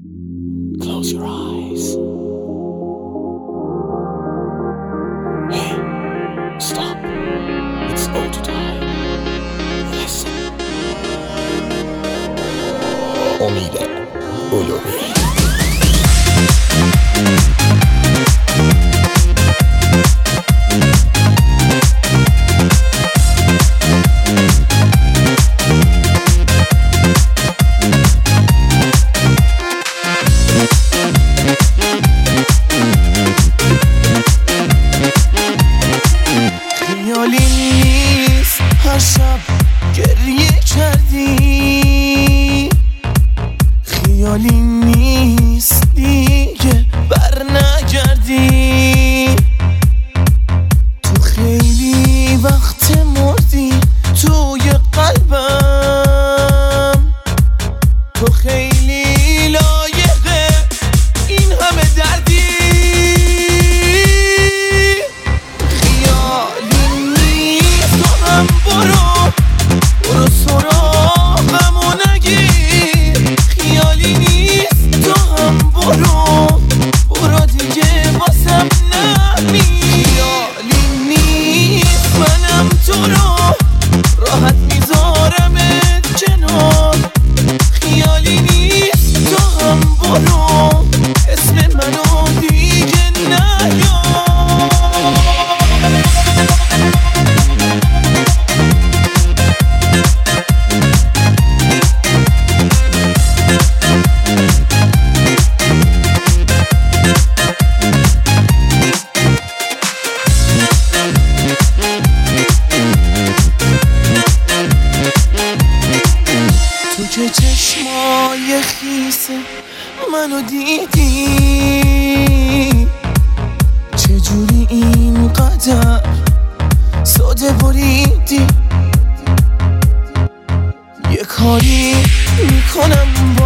Close your eyes. Hey, stop. It's auto time. Listen. امید علومی. خیالی نیست هر شب گریه کردی، خیالی نیست دیگه بر نگردی، تو خیلی وقت مردی توی قلبم، تو خیلی لایقه این همه دردی. برو سراغمو نگیر، خیالی نیست تو هم برو دیگه واسم نمیر، خیالی نیست منم تو رو راحت میذارمت کنار، خیالی نیست تو هم برو اسم منو دیگه نیار. تو که چشمای خیسه منو دیدی، چجوری اینقدر ساده بریدی، یه کاری میکنم